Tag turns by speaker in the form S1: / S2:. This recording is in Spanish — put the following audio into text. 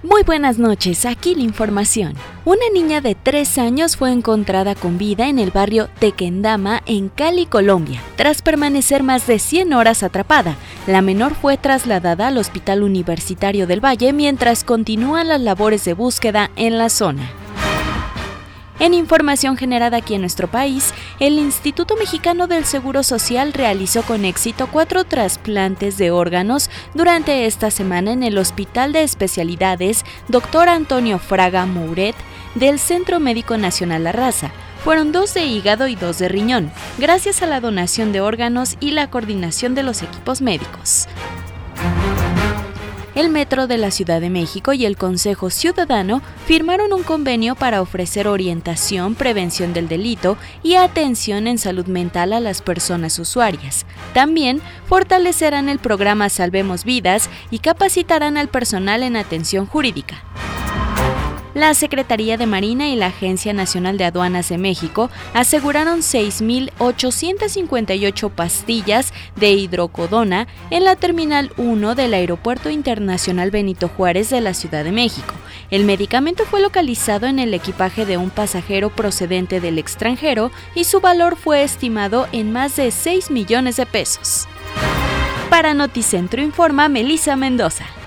S1: Muy buenas noches, aquí la información. Una niña de 3 años fue encontrada con vida en el barrio Tequendama, en Cali, Colombia, tras permanecer más de 100 horas atrapada. La menor fue trasladada al Hospital Universitario del Valle mientras continúan las labores de búsqueda en la zona. En información generada aquí en nuestro país, el Instituto Mexicano del Seguro Social realizó con éxito 4 trasplantes de órganos durante esta semana en el Hospital de Especialidades Dr. Antonio Fraga Mouret del Centro Médico Nacional La Raza. Fueron 2 de hígado y 2 de riñón, gracias a la donación de órganos y la coordinación de los equipos médicos. El Metro de la Ciudad de México y el Consejo Ciudadano firmaron un convenio para ofrecer orientación, prevención del delito y atención en salud mental a las personas usuarias. También fortalecerán el programa Salvemos Vidas y capacitarán al personal en atención jurídica. La Secretaría de Marina y la Agencia Nacional de Aduanas de México aseguraron 6.858 pastillas de hidrocodona en la Terminal 1 del Aeropuerto Internacional Benito Juárez de la Ciudad de México. El medicamento fue localizado en el equipaje de un pasajero procedente del extranjero y su valor fue estimado en más de 6 millones de pesos. Para Noticentro informa Melissa Mendoza.